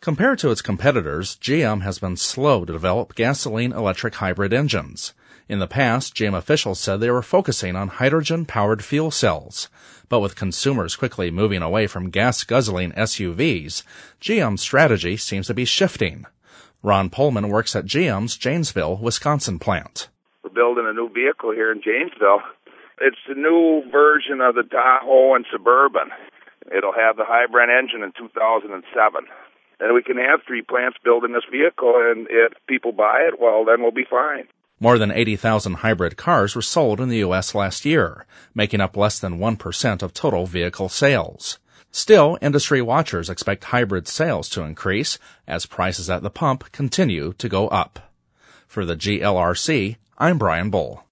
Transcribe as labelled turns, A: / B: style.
A: Compared to its competitors, GM has been slow to develop gasoline-electric hybrid engines. In the past, GM officials said they were focusing on hydrogen-powered fuel cells. But with consumers quickly moving away from gas-guzzling SUVs, GM's strategy seems to be shifting. Ron Pullman works at GM's Janesville, Wisconsin plant.
B: We're building a new vehicle here in Janesville. It's the new version of the Tahoe and Suburban. It'll have the hybrid engine in 2007. And we can have 3 plants building this vehicle, and if people buy it, well, then we'll be fine.
A: More than 80,000 hybrid cars were sold in the U.S. last year, making up less than 1% of total vehicle sales. Still, industry watchers expect hybrid sales to increase as prices at the pump continue to go up. For the GLRC, I'm Brian Bull.